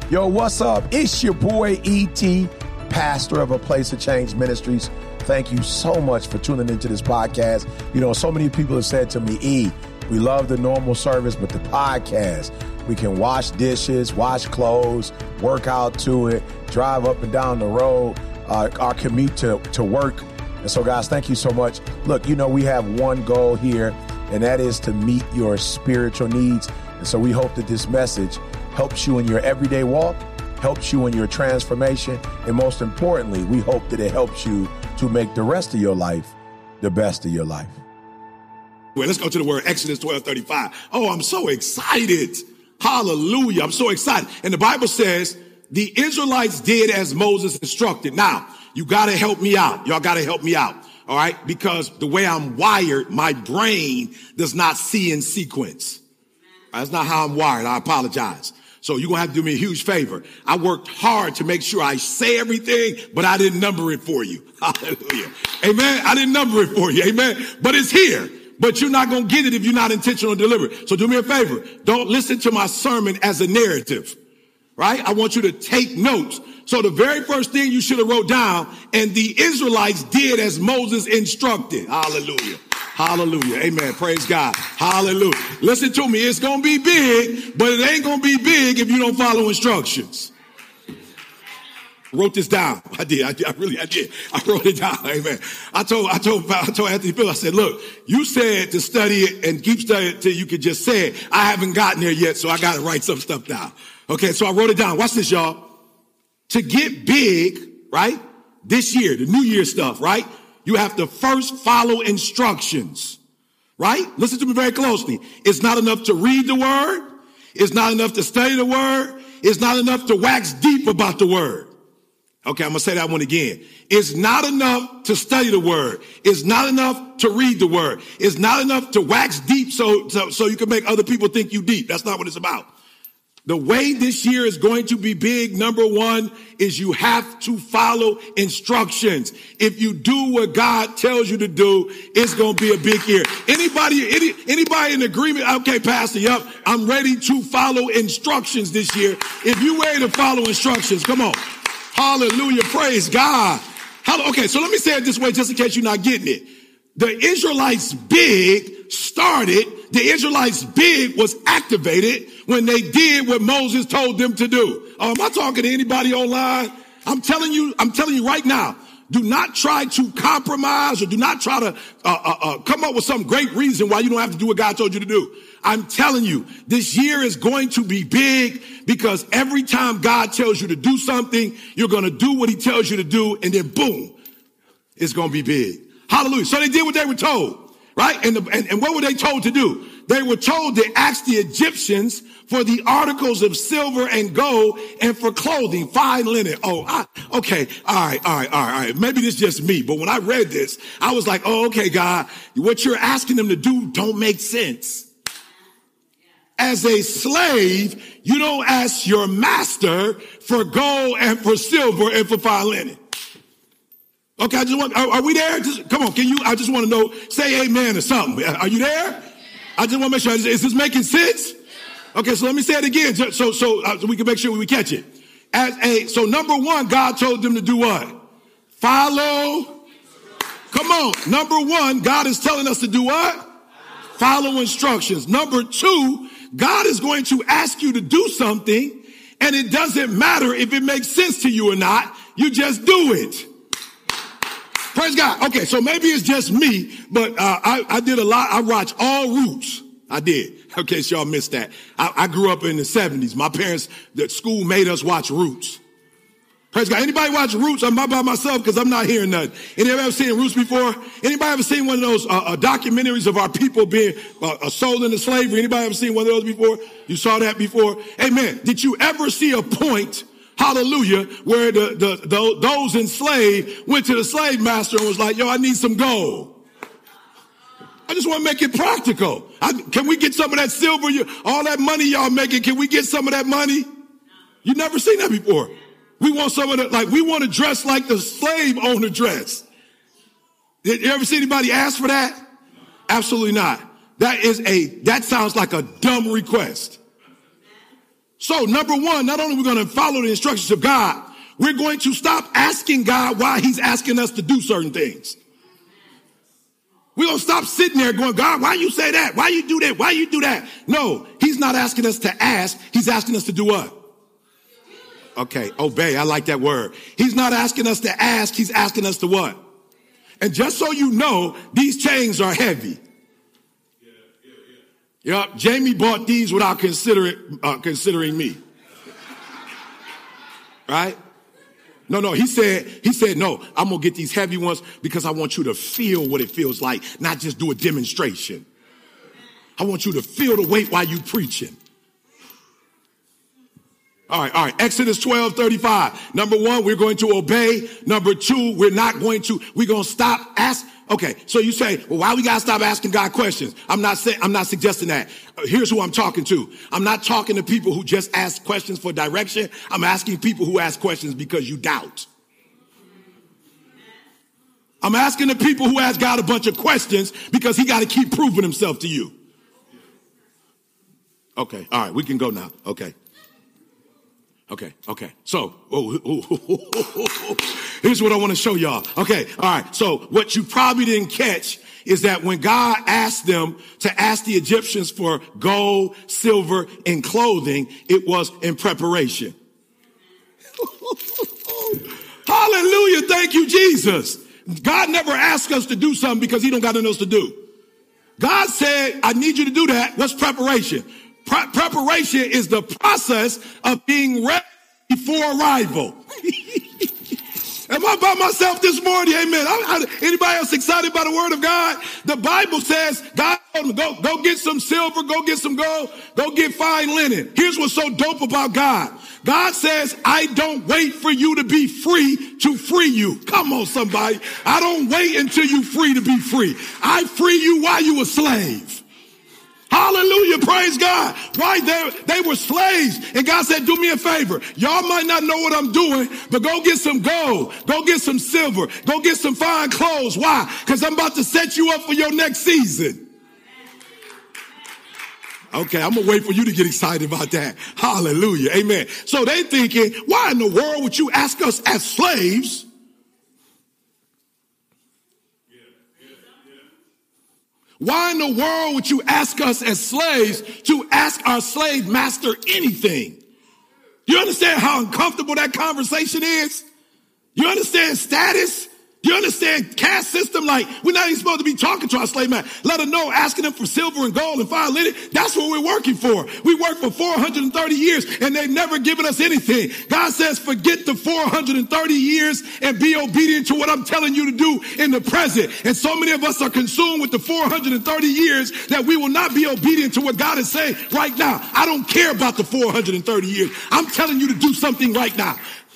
Yo, what's up? It's your boy E.T., pastor of A Place of Change Ministries. Thank you so much for tuning into this podcast. You know, so many people have said to me, E, we love the normal service, but the podcast, we can wash dishes, wash clothes, work out to it, drive up and down the road, our commute to work. And so, guys, thank you so much. Look, you know, we have one goal here, and that is to meet your spiritual needs. And so we hope that this message helps you in your everyday walk, helps you in your transformation, and most importantly, we hope that it helps you to make the rest of your life the best of your life. Well, let's go to the word Exodus 12:35. Oh, I'm so excited. Hallelujah. I'm so excited. And the Bible says the Israelites did as Moses instructed. Now, you got to help me out. Y'all got to help me out. All right. Because the way I'm wired, my brain does not see in sequence. That's not how I'm wired. I apologize. So you're going to have to do me a huge favor. I worked hard to make sure I say everything, but I didn't number it for you. Hallelujah. Amen. I didn't number it for you. Amen. But it's here. But you're not going to get it if you're not intentional and deliberate. So do me a favor. Don't listen to my sermon as a narrative, right? I want you to take notes. So the very first thing you should have wrote down, and the Israelites did as Moses instructed. Hallelujah. Hallelujah. Amen. Praise God. Hallelujah. Listen to me. It's going to be big, but it ain't going to be big if you don't follow instructions. Wrote this down. I did. I wrote it down. Amen. I told Anthony Phil, I said, look, you said to study it and keep studying it till you could just say it. I haven't gotten there yet, so I got to write some stuff down. Okay. So I wrote it down. Watch this, y'all. To get big, right? This year, the New Year stuff, right? You have to first follow instructions, right? Listen to me very closely. It's not enough to read the word. It's not enough to study the word. It's not enough to wax deep about the word. Okay, I'm going to say that one again. It's not enough to study the word. It's not enough to read the word. It's not enough to wax deep so you can make other people think you deep. That's not what it's about. The way this year is going to be big, number one, is you have to follow instructions. If you do what God tells you to do, it's going to be a big year. Anybody in agreement? Okay, Pastor, yep, I'm ready to follow instructions this year. If you're ready to follow instructions, come on. Hallelujah. Praise God. Okay, so let me say it this way just in case you're not getting it. The Israelites big started, the Israelites big was activated when they did what Moses told them to do. Oh, am I talking to anybody online? I'm telling you right now, do not try to compromise or do not try to come up with some great reason why you don't have to do what God told you to do. I'm telling you, this year is going to be big because every time God tells you to do something, you're going to do what he tells you to do, and then boom, it's going to be big. Hallelujah. So they did what they were told, right? And what were they told to do? They were told to ask the Egyptians for the articles of silver and gold and for clothing, fine linen. Okay. All right. Maybe this is just me, but when I read this, I was like, oh, okay, God, what you're asking them to do don't make sense. As a slave, you don't ask your master for gold and for silver and for fine linen. Okay, are we there? Come on, I just want to know, say amen or something. Are you there? I just want to make sure, is this making sense? Okay, so let me say it again so we can make sure we catch it. So number one, God told them to do what? Follow. Come on. Number one, God is telling us to do what? Follow instructions. Number two, God is going to ask you to do something, and it doesn't matter if it makes sense to you or not. You just do it. Praise God. Okay, so maybe it's just me, but I did a lot. I watched all Roots. I did. Okay, so y'all missed that. I grew up in the 70s. My parents, the school made us watch Roots. Praise God. Anybody watch Roots? I'm not by myself because I'm not hearing nothing. Anybody ever seen Roots before? Anybody ever seen one of those documentaries of our people being sold into slavery? Anybody ever seen one of those before? You saw that before? Amen. Did you ever see a point, hallelujah, where those enslaved went to the slave master and was like, yo, I need some gold. I just want to make it practical. Can we get some of that silver? All that money y'all making, can we get some of that money? You never seen that before. We want some of that, we want to dress like the slave owner dress. Did you ever see anybody ask for that? Absolutely not. That sounds like a dumb request. So number one, not only are we going to follow the instructions of God, we're going to stop asking God why he's asking us to do certain things. We're going to stop sitting there going, God, why you say that? Why you do that? Why you do that? No, he's not asking us to ask. He's asking us to do what? Okay, obey. I like that word. He's not asking us to ask. He's asking us to what? And just so you know, these chains are heavy. Yep, Jamie bought these without considering me. Right? No, he said, no, I'm going to get these heavy ones because I want you to feel what it feels like, not just do a demonstration. I want you to feel the weight while you preaching. All right. Exodus 12:35. Number one, we're going to obey. Number two, we're going to stop asking. Okay, so you say, well, why we got to stop asking God questions? I'm not suggesting that. Here's who I'm talking to. I'm not talking to people who just ask questions for direction. I'm asking people who ask questions because you doubt. I'm asking the people who ask God a bunch of questions because he got to keep proving himself to you. Okay, all right, we can go now. Okay. So, here's what I want to show y'all. Okay, all right. So what you probably didn't catch is that when God asked them to ask the Egyptians for gold, silver, and clothing, it was in preparation. Hallelujah. Thank you, Jesus. God never asked us to do something because he don't got nothing else to do. God said, I need you to do that. What's preparation? Preparation is the process of being ready before arrival. Am I by myself this morning? Amen. Anybody else excited by the word of God? The Bible says, God told them, go get some silver, go get some gold, go get fine linen. Here's what's so dope about God. God says, I don't wait for you to be free to free you. Come on, somebody. I don't wait until you free to be free. I free you while you a slave. Hallelujah. Praise God. Why? They were slaves. And God said, do me a favor. Y'all might not know what I'm doing, but go get some gold. Go get some silver. Go get some fine clothes. Why? Because I'm about to set you up for your next season. Okay, I'm going to wait for you to get excited about that. Hallelujah. Amen. So they thinking, why in the world would you ask us as slaves? Why in the world would you ask us as slaves to ask our slave master anything? You understand how uncomfortable that conversation is? You understand status? You understand caste system? Like, we're not even supposed to be talking to our slave man. Let them know, asking them for silver and gold and fine linen. That's what we're working for. We worked for 430 years and they've never given us anything. God says, forget the 430 years and be obedient to what I'm telling you to do in the present. And so many of us are consumed with the 430 years that we will not be obedient to what God is saying right now. I don't care about the 430 years. I'm telling you to do something right now.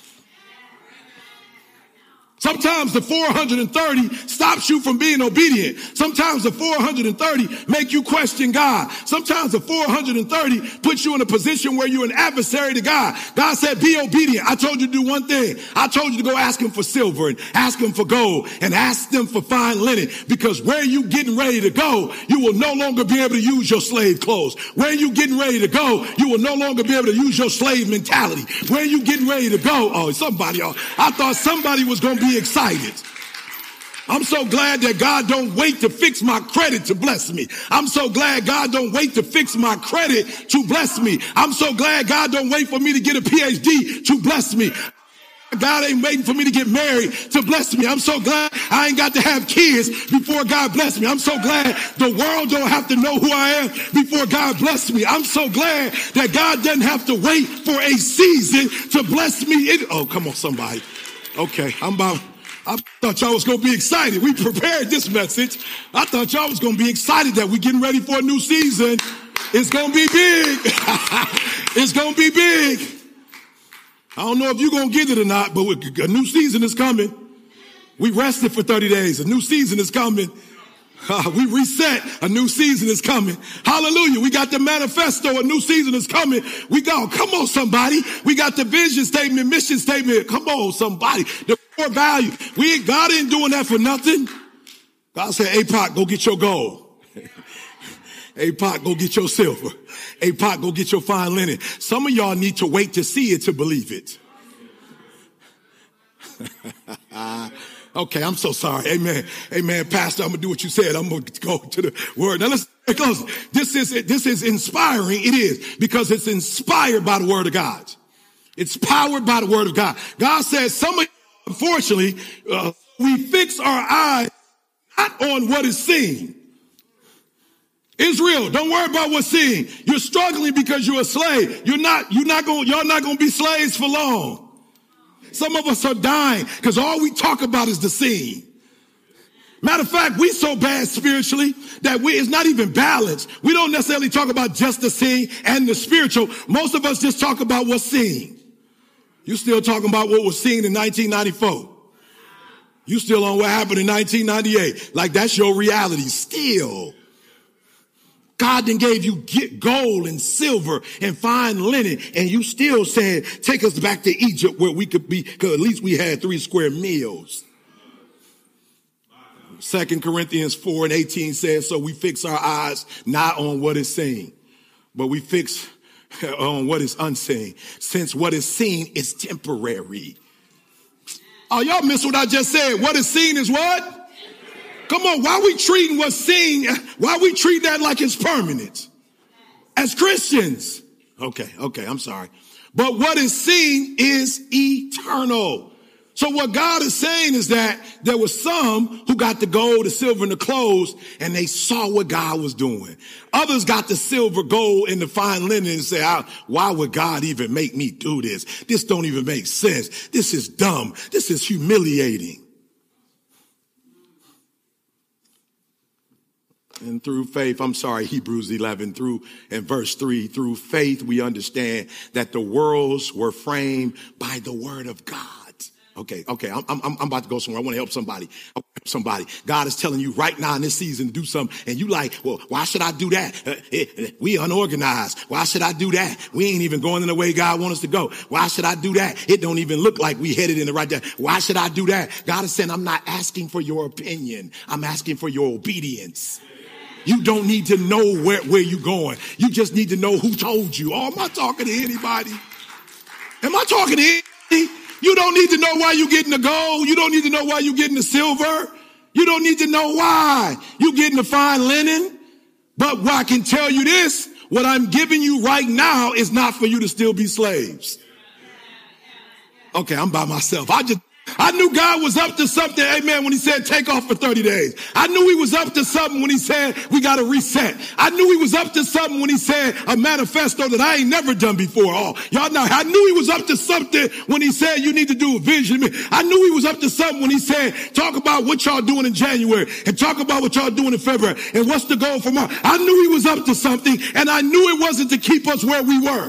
Sometimes the 430 stops you from being obedient. Sometimes the 430 make you question God. Sometimes the 430 puts you in a position where you're an adversary to God. God said, be obedient. I told you to do one thing. I told you to go ask him for silver and ask him for gold and ask them for fine linen, because where you getting ready to go, you will no longer be able to use your slave clothes. Where you getting ready to go, you will no longer be able to use your slave mentality. Where you getting ready to go, I thought somebody was going to be excited. I'm so glad that God don't wait to fix my credit to bless me. I'm so glad God don't wait to fix my credit to bless me. I'm so glad God don't wait for me to get a PhD to bless me. God ain't waiting for me to get married to bless me. I'm so glad I ain't got to have kids before God bless me. I'm so glad the world don't have to know who I am before God bless me. I'm so glad that God doesn't have to wait for a season to bless me. Oh, come on, somebody. Okay, I thought y'all was going to be excited. We prepared this message. I thought y'all was going to be excited that we're getting ready for a new season. It's going to be big. It's going to be big. I don't know if you're going to get it or not, but a new season is coming. We rested for 30 days. A new season is coming. We reset. A new season is coming. Hallelujah. We got the manifesto. A new season is coming. We go. Come on, somebody. We got the vision statement, mission statement. Come on, somebody. The core value. God ain't doing that for nothing. God said, APOC, go get your gold. APOC, go get your silver. Hey, Pot, go get your fine linen. Some of y'all need to wait to see it to believe it. Okay, I'm so sorry. Amen. Amen. Pastor, I'm going to do what you said. I'm going to go to the word. Now let's get close. This is inspiring. It is, because it's inspired by the word of God. It's powered by the word of God. God says some of you, unfortunately, we fix our eyes not on what is seen. Israel, don't worry about what's seen. You're struggling because you're a slave. Y'all not going to be slaves for long. Some of us are dying because all we talk about is the seen. Matter of fact, we so bad spiritually that it's not even balanced. We don't necessarily talk about just the seen and the spiritual. Most of us just talk about what's seen. You still talking about what was seen in 1994. You still on what happened in 1998. Like that's your reality still. God then gave you gold and silver and fine linen, and you still saying, take us back to Egypt where we could be, because at least we had 3 square meals. 2 Corinthians 4:18 says, so we fix our eyes not on what is seen, but we fix on what is unseen, since what is seen is temporary. Oh, y'all missed what I just said. What is seen is what? Come on, why are we treating what's seen? Why we treat that like it's permanent? As Christians. Okay, I'm sorry. But what is seen is eternal. So what God is saying is that there were some who got the gold, the silver, and the clothes, and they saw what God was doing. Others got the silver, gold, and the fine linen and say, why would God even make me do this? This don't even make sense. This is dumb. This is humiliating. And through faith, Hebrews 11, and verse 3, through faith, we understand that the worlds were framed by the word of God. Okay, I'm about to go somewhere. I want to help somebody. God is telling you right now in this season to do something, and you like, well, why should I do that? We unorganized. Why should I do that? We ain't even going in the way God wants us to go. Why should I do that? It don't even look like we headed in the right direction. Why should I do that? God is saying, I'm not asking for your opinion. I'm asking for your obedience. You don't need to know where you're going. You just need to know who told you. Oh, am I talking to anybody? Am I talking to anybody? You don't need to know why you're getting the gold. You don't need to know why you're getting the silver. You don't need to know why you're getting the fine linen. But what I can tell you this, what I'm giving you right now is not for you to still be slaves. Okay, I'm by myself. I knew God was up to something, amen, when he said take off for 30 days. I knew he was up to something when he said we got to reset. I knew he was up to something when he said a manifesto that I ain't never done before. Oh, y'all know, I knew he was up to something when he said you need to do a vision. I knew he was up to something when he said talk about what y'all doing in January and talk about what y'all doing in February and what's the goal for March. I knew he was up to something, and I knew it wasn't to keep us where we were.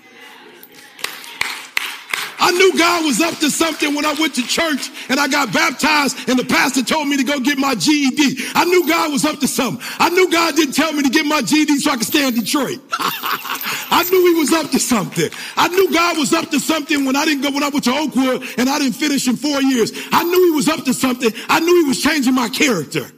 I knew God was up to something when I went to church and I got baptized and the pastor told me to go get my GED. I knew God was up to something. I knew God didn't tell me to get my GED so I could stay in Detroit. I knew he was up to something. I knew God was up to something when I went to Oakwood and I didn't finish in 4 years. I knew he was up to something. I knew he was changing my character.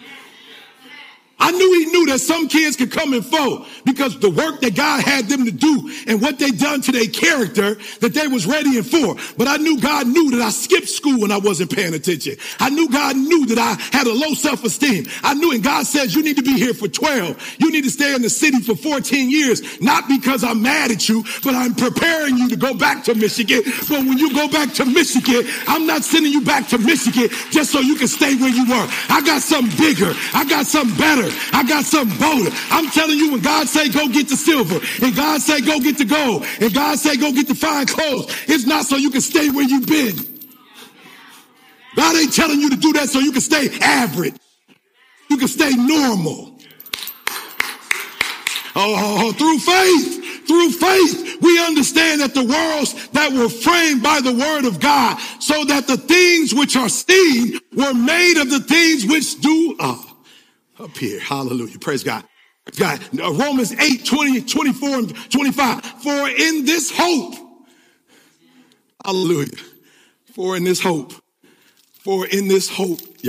I knew he knew that some kids could come and fall because the work that God had them to do and what they done to their character that they was ready and for. But I knew God knew that I skipped school when I wasn't paying attention. I knew God knew that I had a low self-esteem. I knew, and God says you need to be here for 12. You need to stay in the city for 14 years, not because I'm mad at you, but I'm preparing you to go back to Michigan. But when you go back to Michigan, I'm not sending you back to Michigan just so you can stay where you were. I got something bigger. I got something better. I got something bolder. I'm telling you, when God say go get the silver, and God say go get the gold, and God say go get the fine clothes, it's not so you can stay where you've been. God ain't telling you to do that so you can stay average. You can stay normal. Through faith, we understand that the worlds that were framed by the word of God, so that the things which are seen were made of the things which do up here. Hallelujah. Praise God. God. Romans 8, 20, 24, and 25. For in this hope, hallelujah. For in this hope,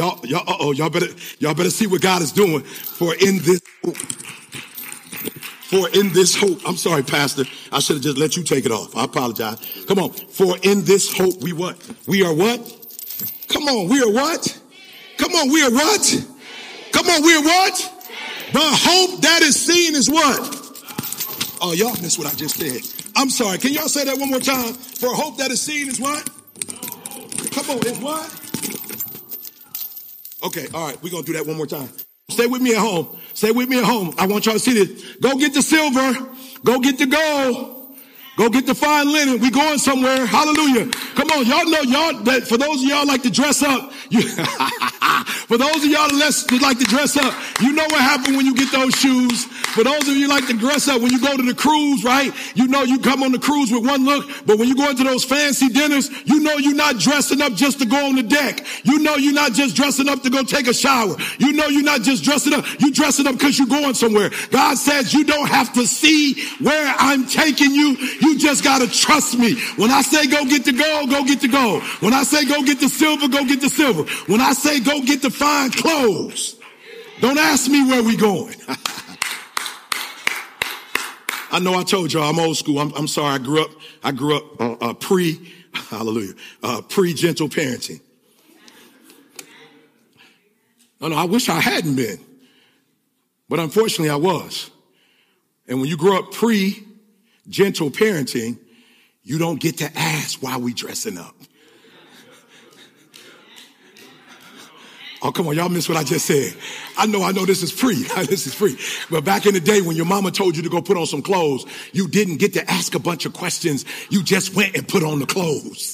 y'all better see what God is doing. For in this hope, For in this hope, I'm sorry, Pastor, I should have just let you take it off. I apologize. Come on. For in this hope we what? We are what? Come on, we are what? Come on, we are what? Come on, we are what? The hope that is seen is what? Oh, y'all missed what I just said. I'm sorry. Can y'all say that one more time? For hope that is seen is what? Come on, it's what? Okay, all right. We're going to do that one more time. Stay with me at home. Stay with me at home. I want y'all to see this. Go get the silver. Go get the gold. Go get the fine linen. We going somewhere. Hallelujah. Come on. Y'all know that for those of y'all like to dress up, for those of y'all that like to dress up, you know what happened when you get those shoes. For those of you like to dress up, when you go to the cruise, right? You know you come on the cruise with one look, but when you go into those fancy dinners, you know you're not dressing up just to go on the deck. You know you're not just dressing up to go take a shower. You know you're not just dressing up. You dressing up because you're going somewhere. God says you don't have to see where I'm taking you. You just got to trust me. When I say go get the gold, go get the gold. When I say go get the silver, go get the silver. When I say go get the fine clothes, don't ask me where we going. I know I told y'all I'm old school. I'm sorry. I grew up pre-gentle parenting. No, I wish I hadn't been. But unfortunately I was. And when you grow up pre-gentle parenting, you don't get to ask why we dressing up. Oh, come on. Y'all missed what I just said. I know this is free. This is free. But back in the day when your mama told you to go put on some clothes, you didn't get to ask a bunch of questions. You just went and put on the clothes.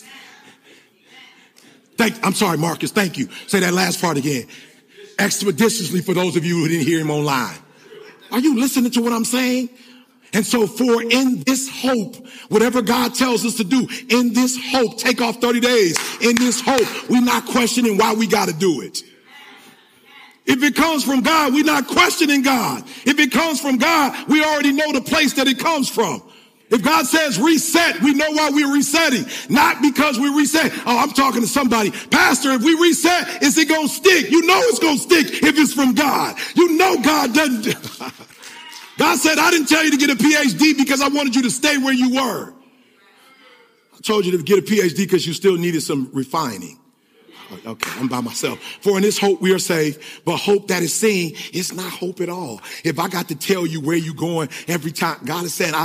I'm sorry, Marcus. Thank you. Say that last part again. Expeditiously for those of you who didn't hear him online. Are you listening to what I'm saying? And so for in this hope, whatever God tells us to do, in this hope, take off 30 days. In this hope, we're not questioning why we got to do it. If it comes from God, we're not questioning God. If it comes from God, we already know the place that it comes from. If God says reset, we know why we're resetting. Not because we reset. Oh, I'm talking to somebody. Pastor, if we reset, is it going to stick? You know it's going to stick if it's from God. You know God doesn't. God said, I didn't tell you to get a PhD because I wanted you to stay where you were. I told you to get a PhD because you still needed some refining. Okay, I'm by myself. For in this hope we are saved, but hope that is seen is not hope at all. If I got to tell you where you're going every time, God is saying,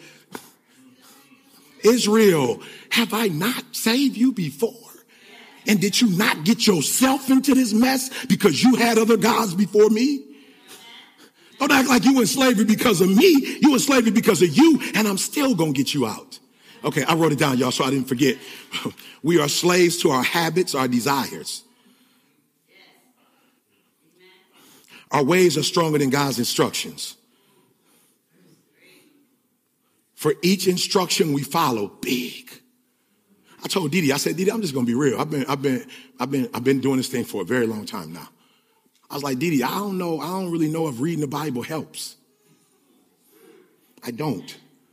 Israel, have I not saved you before? And did you not get yourself into this mess because you had other gods before me? Don't act like you in slavery because of me. You in slavery because of you, and I'm still going to get you out. Okay, I wrote it down, y'all, so I didn't forget. We are slaves to our habits, our desires. Our ways are stronger than God's instructions. For each instruction we follow, big. I told Didi, I said, Didi, I'm just going to be real. I've been doing this thing for a very long time now. I was like, Didi, I don't really know if reading the Bible helps. I don't.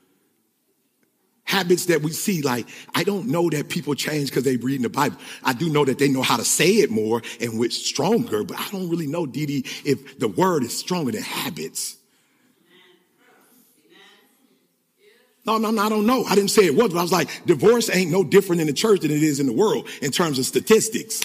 Habits that we see, like, I don't know that people change because they read in the Bible. I do know that they know how to say it more and which stronger, but I don't really know, Didi, if the word is stronger than habits. No, I don't know. I didn't say it was, but I was like, divorce ain't no different in the church than it is in the world in terms of statistics.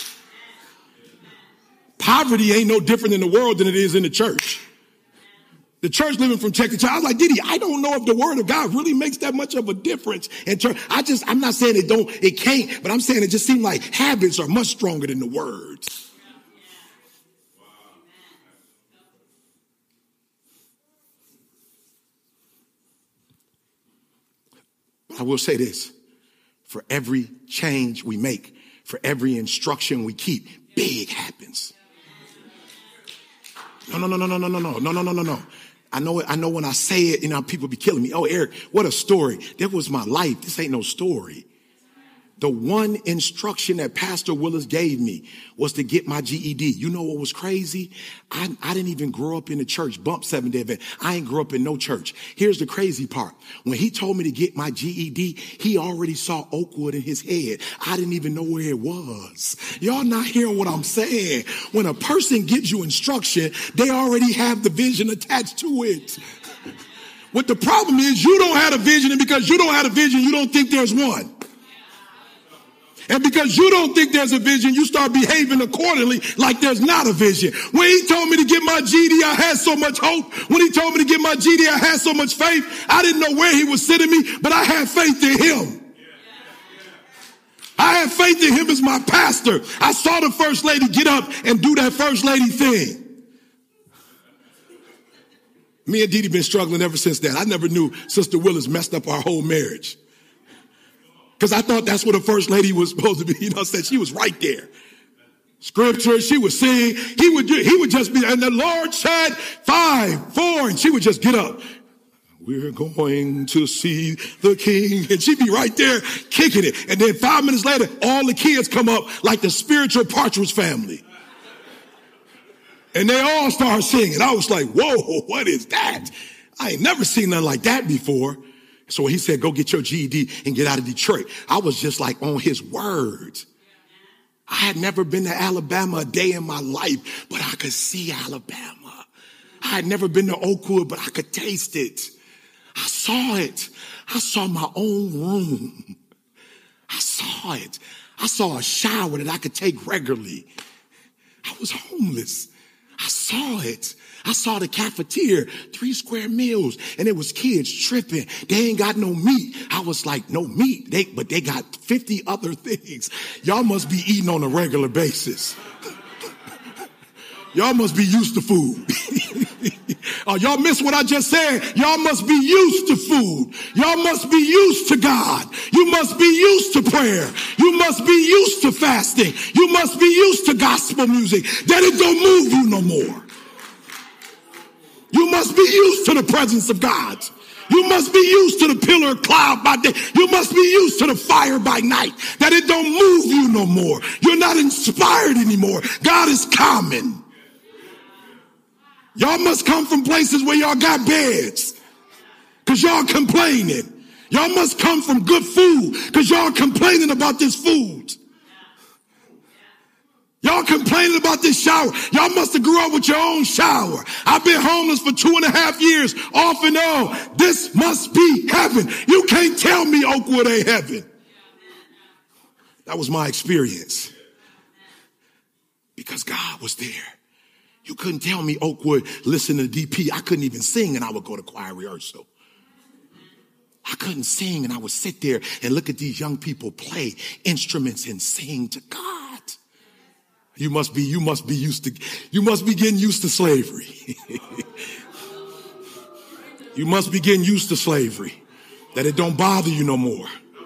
Poverty ain't no different in the world than it is in the church. The church living from check to check. I was like, Didi, I don't know if the word of God really makes that much of a difference in church. I'm not saying it can't, but I'm saying it just seems like habits are much stronger than the words. But I will say this, for every change we make, for every instruction we keep, big happens. No. I know when I say it, people be killing me. Oh, Eric, what a story. That was my life. This ain't no story. The one instruction that Pastor Willis gave me was to get my GED. You know what was crazy? I didn't even grow up in the church, Bump 7-Day event. I ain't grew up in no church. Here's the crazy part. When he told me to get my GED, he already saw Oakwood in his head. I didn't even know where it was. Y'all not hearing what I'm saying. When a person gives you instruction, they already have the vision attached to it. What the problem is, you don't have a vision, and because you don't have a vision, you don't think there's one. And because you don't think there's a vision, you start behaving accordingly like there's not a vision. When he told me to get my GD, I had so much hope. When he told me to get my GD, I had so much faith. I didn't know where he was sending me, but I had faith in him. I had faith in him as my pastor. I saw the first lady get up and do that first lady thing. Me and Dee Dee been struggling ever since that. I never knew Sister Willis messed up our whole marriage. Because I thought that's what a first lady was supposed to be. You know, said she was right there. Scripture, she would sing. He would just be, and the Lord said 5, 4, and she would just get up. We're going to see the King. And she'd be right there kicking it. And then 5 minutes later, all the kids come up like the spiritual Partridge Family. And they all start singing. I was like, whoa, what is that? I ain't never seen nothing like that before. So he said, go get your GED and get out of Detroit. I was just like on his words. I had never been to Alabama a day in my life, but I could see Alabama. I had never been to Oakwood, but I could taste it. I saw it. I saw my own room. I saw it. I saw a shower that I could take regularly. I was homeless. I saw it. I saw the cafeteria, 3 square meals, and it was kids tripping. They ain't got no meat. I was like, no meat, but they got 50 other things. Y'all must be eating on a regular basis. Y'all must be used to food. Oh, y'all miss what I just said. Y'all must be used to food. Y'all must be used to God. You must be used to prayer. You must be used to fasting. You must be used to gospel music. That it don't move you no more. You must be used to the presence of God. You must be used to the pillar of cloud by day. You must be used to the fire by night. That it don't move you no more. You're not inspired anymore. God is common. Y'all must come from places where y'all got beds, because y'all complaining. Y'all must come from good food, because y'all complaining about this food. Y'all complaining about this shower. Y'all must have grew up with your own shower. I've been homeless for 2.5 years, off and on. This must be heaven. You can't tell me Oakwood ain't heaven. That was my experience, because God was there. You couldn't tell me Oakwood, listen to DP. I couldn't even sing, and I would go to choir rehearsal. I couldn't sing, and I would sit there and look at these young people play instruments and sing to God. You must be getting used to slavery. You must be getting used to slavery, that it don't bother you no more.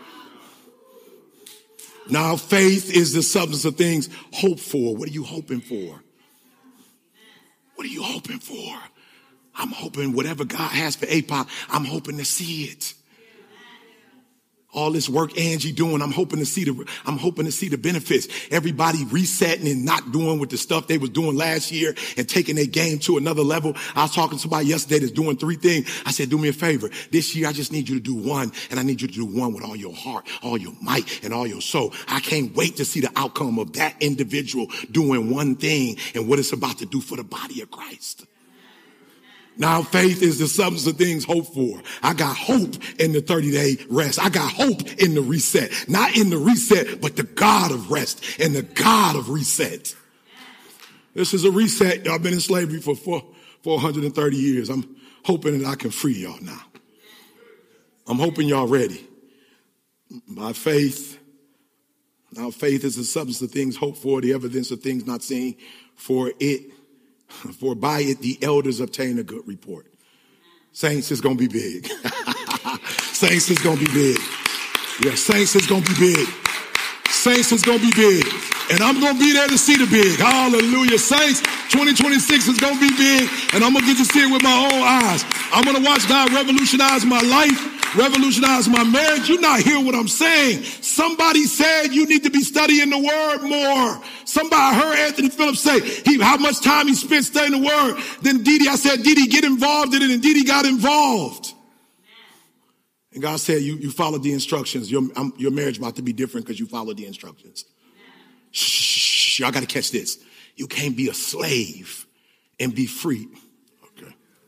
Now, faith is the substance of things hoped for. What are you hoping for? What are you hoping for? I'm hoping whatever God has for APOC, I'm hoping to see it. All this work Angie doing, I'm hoping to see the benefits. Everybody resetting and not doing with the stuff they was doing last year and taking their game to another level. I was talking to somebody yesterday that's doing 3 things. I said, do me a favor. This year, I just need you to do 1, and I need you to do 1 with all your heart, all your might, and all your soul. I can't wait to see the outcome of that individual doing 1 thing and what it's about to do for the body of Christ. Now, faith is the substance of things hoped for. I got hope in the 30-day rest. I got hope in the reset. Not in the reset, but the God of rest and the God of reset. This is a reset. Y'all been in slavery for 430 years. I'm hoping that I can free y'all now. I'm hoping y'all ready. By faith, now faith is the substance of things hoped for, the evidence of things not seen, for by it the elders obtain a good report. Saints is going to be big. Saints is going to be big. Yeah, Saints is going to be big. Saints is going to be big. And I'm going to be there to see the big. Hallelujah. Saints, 2026 is going to be big. And I'm going to get to see it with my own eyes. I'm going to watch God revolutionize my life, revolutionize my marriage. You're not hearing what I'm saying. Somebody said you need to be studying the word more. Somebody heard Anthony Phillips say how much time he spent studying the word. Then I said, Didi, get involved in it. And Didi got involved. And God said, you followed the instructions. Your marriage about to be different because you followed the instructions. Shh, y'all got to catch this. You can't be a slave and be free.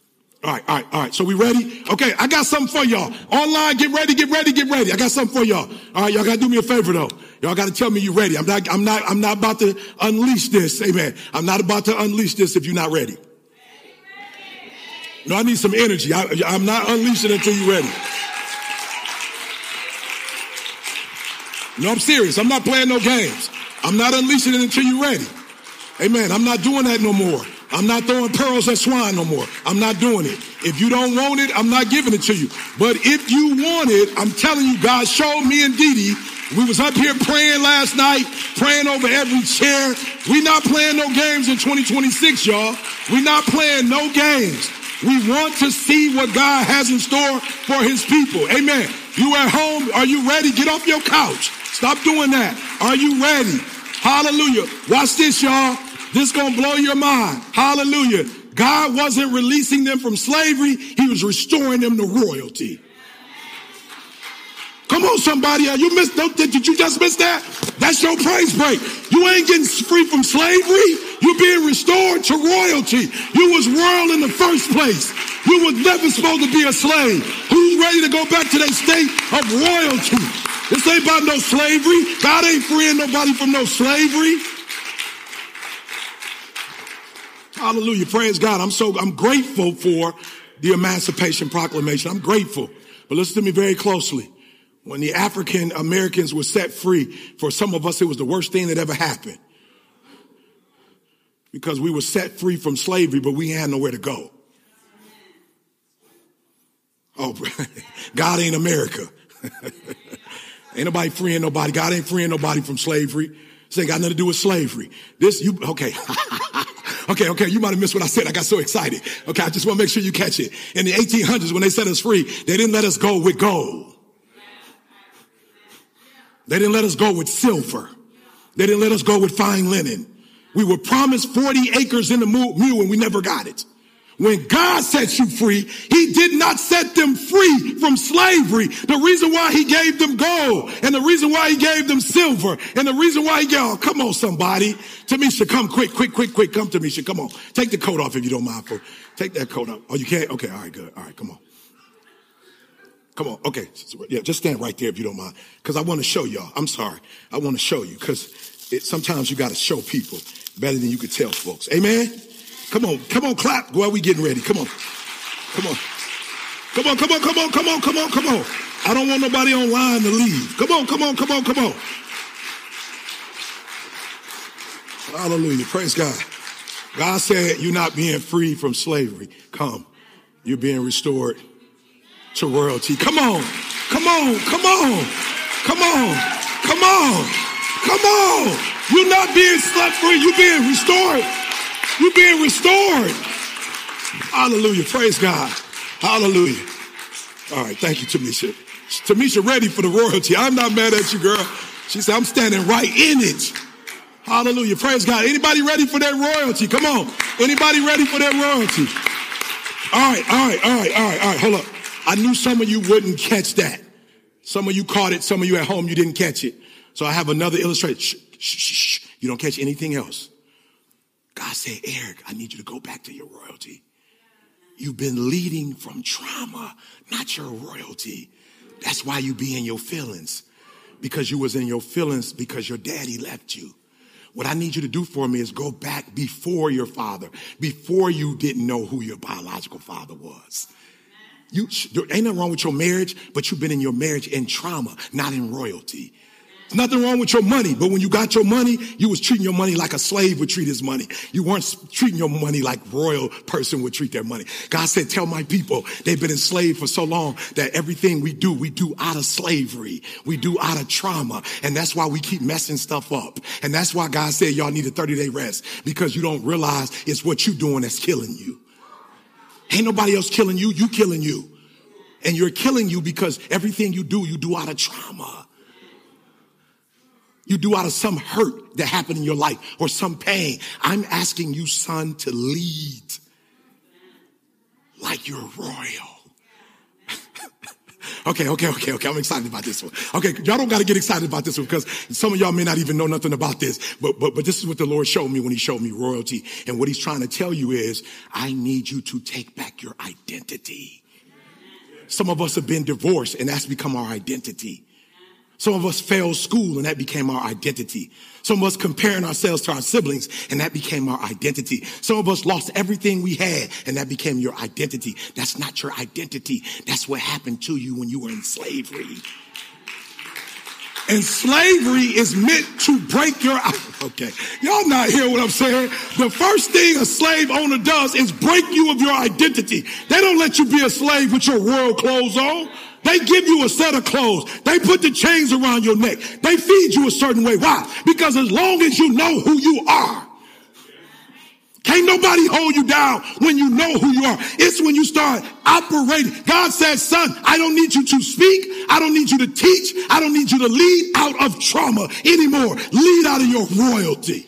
All right. So we ready? Okay, I got something for y'all. Online, get ready. I got something for y'all. All right, y'all gotta do me a favor though. Y'all gotta tell me you're ready. I'm not about to unleash this. Amen. I'm not about to unleash this if you're not ready. No, I need some energy. I'm not unleashing until you're ready. No, I'm serious. I'm not playing no games. I'm not unleashing it until you're ready. Amen. I'm not doing that no more. I'm not throwing pearls at swine no more. I'm not doing it. If you don't want it, I'm not giving it to you. But if you want it, I'm telling you, God showed me and Dee Dee. We was up here praying last night, praying over every chair. We not playing no games in 2026, y'all. We not playing no games. We want to see what God has in store for his people. Amen. You at home, are you ready? Get off your couch. Stop doing that. Are you ready? Hallelujah. Watch this, y'all. This gonna blow your mind. Hallelujah. God wasn't releasing them from slavery. He was restoring them to royalty. Come on, somebody. Did you just miss that? That's your praise break. You ain't getting free from slavery. You're being restored to royalty. You was royal in the first place. You was never supposed to be a slave. Who's ready to go back to that state of royalty? This ain't about no slavery. God ain't freeing nobody from no slavery. Hallelujah. Praise God. I'm grateful for the Emancipation Proclamation. I'm grateful. But listen to me very closely. When the African Americans were set free, for some of us, it was the worst thing that ever happened. Because we were set free from slavery, but we had nowhere to go. Oh, God ain't America. Ain't nobody freeing nobody. God ain't freeing nobody from slavery. This ain't got nothing to do with slavery. Okay. Okay, you might have missed what I said. I got so excited. Okay, I just want to make sure you catch it. In the 1800s, when they set us free, they didn't let us go with gold. They didn't let us go with silver. They didn't let us go with fine linen. We were promised 40 acres in the mule and we never got it. When God sets you free, he did not set them free from slavery. The reason why he gave them gold and the reason why he gave them silver and the reason why he gave, oh, come on, somebody. Tamisha, come quick. Come, Tamisha, come on. Take the coat off if you don't mind. Take that coat off. Oh, you can't? Okay, all right, good. All right, come on. Come on. Okay. Yeah, just stand right there if you don't mind. Because I want to show y'all. I'm sorry. I want to show you because sometimes you got to show people better than you could tell folks. Amen? Come on, clap while we getting ready. Come on. I don't want nobody online to leave. Come on. Hallelujah. Praise God. God said you're not being free from slavery. Come. You're being restored to royalty. Come on. You're not being slept free. You're being restored. You're being restored. Hallelujah. Praise God. Hallelujah. All right. Thank you, Tamisha. Tamisha ready for the royalty. I'm not mad at you, girl. She said, I'm standing right in it. Hallelujah. Praise God. Anybody ready for that royalty? Come on. Anybody ready for that royalty? All right. Hold up. I knew some of you wouldn't catch that. Some of you caught it. Some of you at home, you didn't catch it. So I have another illustration. Shh. You don't catch anything else. God said, Eric, I need you to go back to your royalty. You've been leading from trauma, not your royalty. That's why you be in your feelings. Because you was in your feelings because your daddy left you. What I need you to do for me is go back before your father, before you didn't know who your biological father was. Ain't nothing wrong with your marriage, but you've been in your marriage in trauma, not in royalty. There's nothing wrong with your money, but when you got your money, you was treating your money like a slave would treat his money. You weren't treating your money like a royal person would treat their money. God said, tell my people, they've been enslaved for so long that everything we do out of slavery. We do out of trauma. And that's why we keep messing stuff up. And that's why God said y'all need a 30-day rest, because you don't realize it's what you doing that's killing you. Ain't nobody else killing you. You killing you. And you're killing you because everything you do out of trauma. You do out of some hurt that happened in your life or some pain. I'm asking you, son, to lead like you're royal. Okay. I'm excited about this one. Okay, y'all don't got to get excited about this one because some of y'all may not even know nothing about this. But this is what the Lord showed me when he showed me royalty. And what he's trying to tell you is, I need you to take back your identity. Some of us have been divorced and that's become our identity. Some of us failed school and that became our identity. Some of us comparing ourselves to our siblings and that became our identity. Some of us lost everything we had and that became your identity. That's not your identity. That's what happened to you when you were in slavery. And slavery is meant to break your, okay, y'all not hear what I'm saying? The first thing a slave owner does is break you of your identity. They don't let you be a slave with your royal clothes on. They give you a set of clothes. They put the chains around your neck. They feed you a certain way. Why? Because as long as you know who you are, can't nobody hold you down when you know who you are. It's when you start operating. God says, son, I don't need you to speak. I don't need you to teach. I don't need you to lead out of trauma anymore. Lead out of your royalty.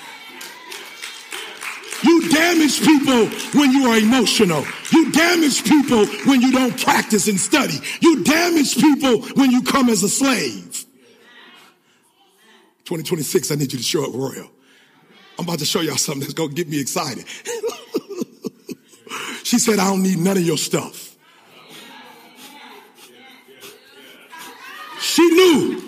You damage people when you are emotional. You damage people when you don't practice and study. You damage people when you come as a slave. 2026, I need you to show up royal. I'm about to show y'all something that's going to get me excited. She said, I don't need none of your stuff. She knew.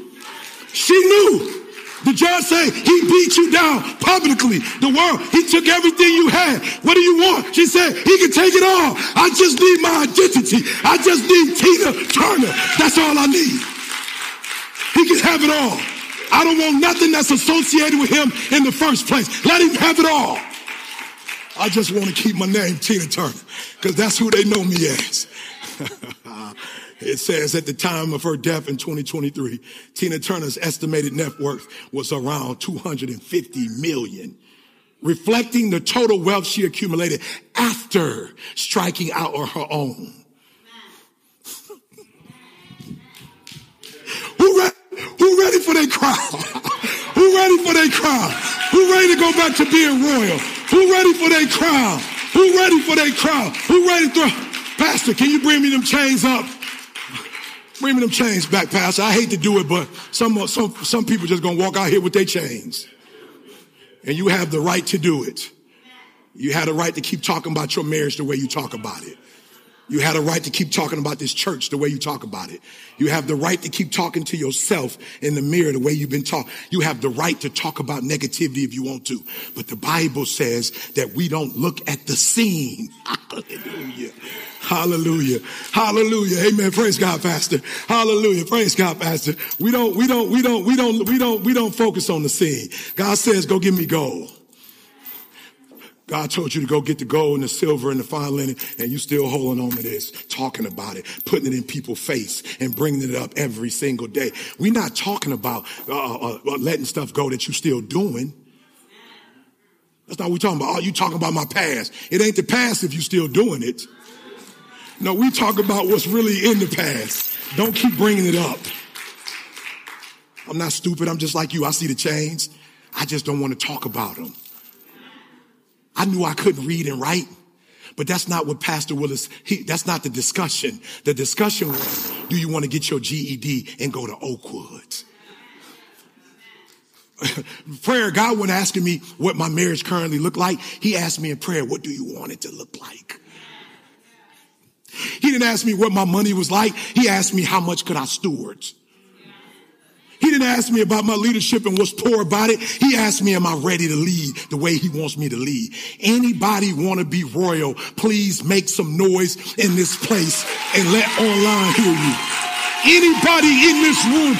The judge said, he beat you down publicly. The world, he took everything you had. What do you want? She said, he can take it all. I just need my identity. I just need Tina Turner. That's all I need. He can have it all. I don't want nothing that's associated with him in the first place. Let him have it all. I just want to keep my name Tina Turner because that's who they know me as. It says at the time of her death in 2023, Tina Turner's estimated net worth was around $250 million, reflecting the total wealth she accumulated after striking out on her own. Who ready for their crown? Who ready for their crown? Who ready to go back to being royal? Who ready for their crown? Who ready for their crown? Who ready to Pastor, can you bring me them chains up? Bring me them chains back, Pastor. I hate to do it, but some people just gonna walk out here with their chains. And you have the right to do it. You had a right to keep talking about your marriage the way you talk about it. You had a right to keep talking about this church the way you talk about it. You have the right to keep talking to yourself in the mirror the way you've been taught. You have the right to talk about negativity if you want to. But the Bible says that we don't look at the scene. Hallelujah. Hallelujah. Hallelujah. Amen. Praise God, Pastor. Hallelujah. Praise God, Pastor. We don't focus on the scene. God says, go give me gold. God told you to go get the gold and the silver and the fine linen, and you still holding on to this, talking about it, putting it in people's face and bringing it up every single day. We're not talking about letting stuff go that you still doing. That's not what we're talking about. Oh, you talking about my past. It ain't the past if you still doing it. No, we talk about what's really in the past. Don't keep bringing it up. I'm not stupid. I'm just like you. I see the chains. I just don't want to talk about them. I knew I couldn't read and write, but that's not what Pastor Willis, that's not the discussion. The discussion was, do you want to get your GED and go to Oakwood? Prayer, God wasn't asking me what my marriage currently looked like. He asked me in prayer, what do you want it to look like? He didn't ask me what my money was like. He asked me how much could I steward. He didn't ask me about my leadership and what's poor about it. He asked me, am I ready to lead the way he wants me to lead? Anybody want to be royal? Please make some noise in this place and let online hear you. Anybody in this room?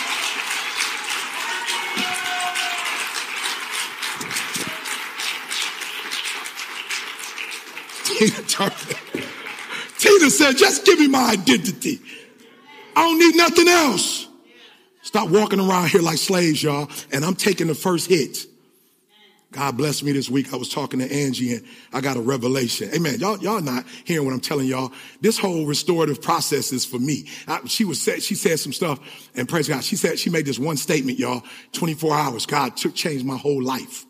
Tina said, just give me my identity. I don't need nothing else. Stop walking around here like slaves, y'all. And I'm taking the first hit. God bless me this week. I was talking to Angie and I got a revelation. Amen. Y'all not hearing what I'm telling y'all. This whole restorative process is for me. She said some stuff, and praise God. She made this one statement, y'all. 24 hours. God changed my whole life.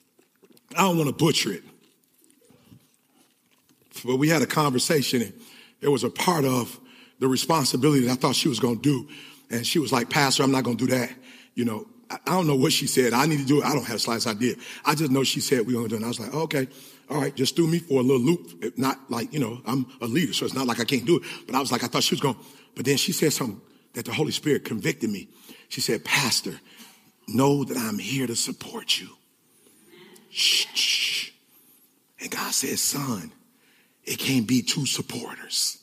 I don't want to butcher it. But we had a conversation and There was a part of the responsibility that I thought she was going to do. And she was like, Pastor, I'm not going to do that. You know, I don't know what she said. I need to do it. I don't have the slightest idea. I just know she said we're going to do it. And I was like, okay, all right, just threw me for a little loop. Not like, you know, I'm a leader, so it's not like I can't do it. But I was like, I thought she was going. But then she said something that the Holy Spirit convicted me. She said, Pastor, know that I'm here to support you. Shh, shh. And God said, son, it can't be two supporters.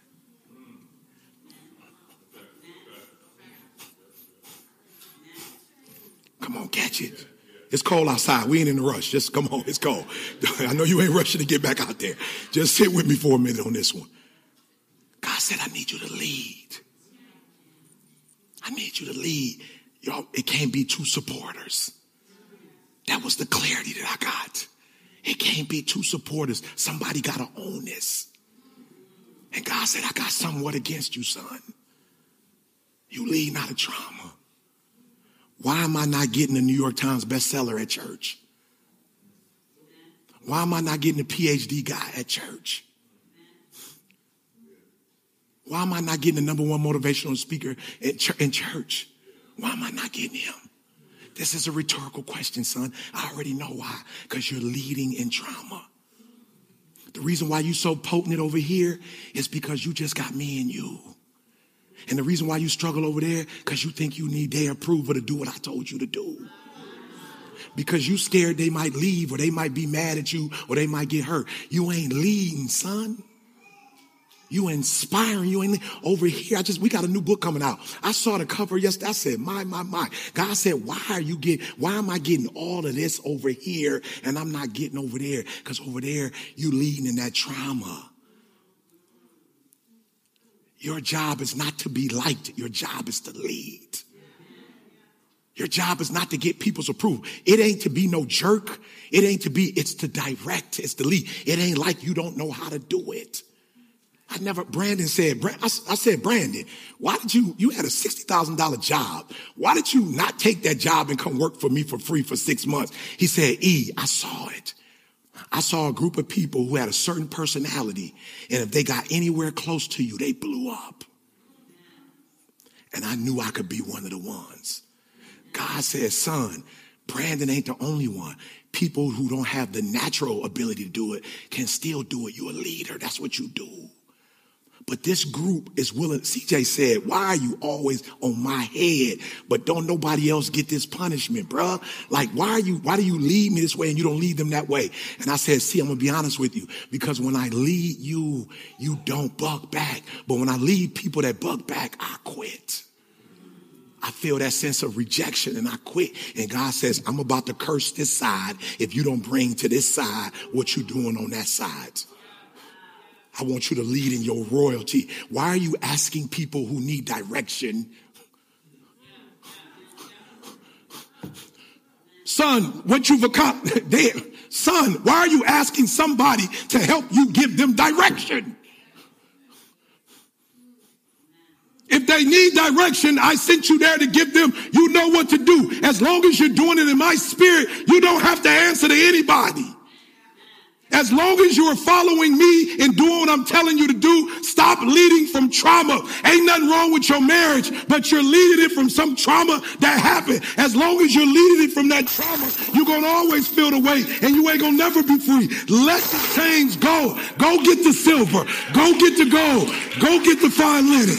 Come on, catch it. It's cold outside. We ain't in a rush. Just come on. It's cold. I know you ain't rushing to get back out there. Just sit with me for a minute on this one. God said, I need you to lead. I need you to lead. Y'all, it can't be two supporters. That was the clarity that I got. It can't be two supporters. Somebody got to own this. And God said, I got somewhat against you, son. You lead out of trauma. Why am I not getting a New York Times bestseller at church? Why am I not getting a PhD guy at church? Why am I not getting the #1 motivational speaker in church? Why am I not getting him? This is a rhetorical question, son. I already know why. Because you're leading in trauma. The reason why you're so potent over here is because you just got me and you. And the reason why you struggle over there, because you think you need their approval to do what I told you to do. Because you scared they might leave or they might be mad at you or they might get hurt. You ain't leading, son. You inspiring. You ain't over here. We got a new book coming out. I saw the cover yesterday. I said, my. God said, why am I getting all of this over here and I'm not getting over there? Because over there, you leading in that trauma. Your job is not to be liked. Your job is to lead. Your job is not to get people's approval. It ain't to be no jerk. It's to direct. It's to lead. It ain't like you don't know how to do it. Brandon said, I said, Brandon, why did you had a $60,000 job. Why did you not take that job and come work for me for free for 6 months? He said, I saw it. I saw a group of people who had a certain personality, and if they got anywhere close to you, they blew up. And I knew I could be one of the ones. God said, son, Brandon ain't the only one. People who don't have the natural ability to do it can still do it. You're a leader. That's what you do. But this group is willing. CJ said, why are you always on my head, but don't nobody else get this punishment, bruh? Like, why do you lead me this way and you don't lead them that way? And I said, I'm going to be honest with you, because when I lead you, you don't buck back. But when I lead people that buck back, I quit. I feel that sense of rejection and I quit. And God says, I'm about to curse this side if you don't bring to this side what you're doing on that side. I want you to lead in your royalty. Why are you asking people who need direction? Son, what you've accomplished there. Son, why are you asking somebody to help you give them direction? If they need direction, I sent you there to give them, you know what to do. As long as you're doing it in my spirit, you don't have to answer to anybody. As long as you are following me and doing what I'm telling you to do, stop leading from trauma. Ain't nothing wrong with your marriage, but you're leading it from some trauma that happened. As long as you're leading it from that trauma, you're going to always feel the weight and you ain't going to never be free. Let the chains go. Go get the silver. Go get the gold. Go get the fine linen.